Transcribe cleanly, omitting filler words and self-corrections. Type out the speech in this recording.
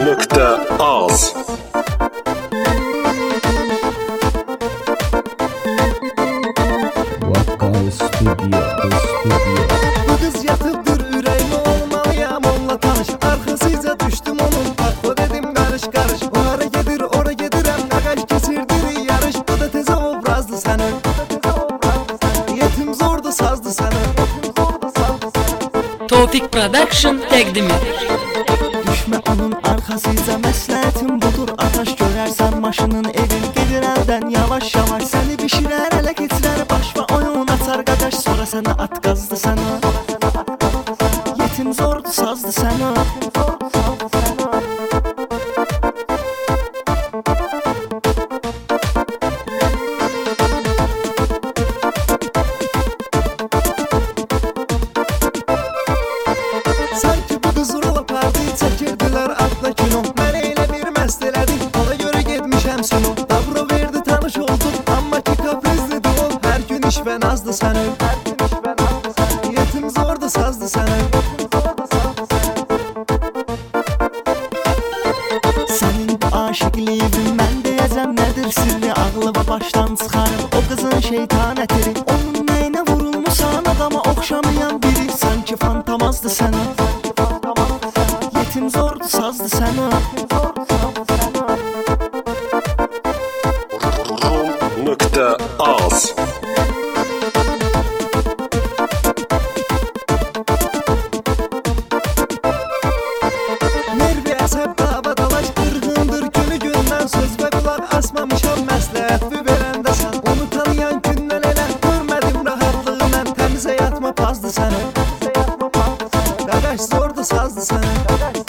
Rum.az Vakkal Studio. Bu kız yatıpdır ürəyimi olmalıyam onunla tanış. Arxasıca düştüm onun takla dedim karış karış. O ara gedir ora gedirəm qaqaş keçirdir yarış. Bu da teze obrazdı səni. Yetim zordu sazdı səni. Tofik Production təqdim edir. Düşmə onun arxasıca məsləhətim budur. Ataş görərsən maşının evin gedir əldən yavaş yavaş. Səni bişirər ələ keçirər başva oyun atar qaqaş. Sonra sənə at qazdı sənə. Yetim zordu sazdı sənə. Sanki bu qız rola parti çəkirdilər atla kino. Məni elə bir məst elədi, ona görə getmişəm sunu. Davro verdi tanış oldum, amma ki kaprizlidir o. Hər gün iş və nazdı səni. Yetim zordu sazdı səni. Sənin bu aşiqliyin mən deyəcəm nədir sirri. Ağlı və başdan çıxarır o qızın şeytan ətiri. Onun nəyinə vurulmusan adama oxşamayan biri. Sanki fantamazdı səni. Yetim zordu sazdı səni. Rum.az Nervi əsəb dava dalaş qırğındır günü gündən. Söz və qulaq asmamışam məsləhət verəndə sən. Onu tanıyan gündən elə görmədim rahatlığına. Təmizə yatma pazdı səni. Qaqaş zordu sazdı səni.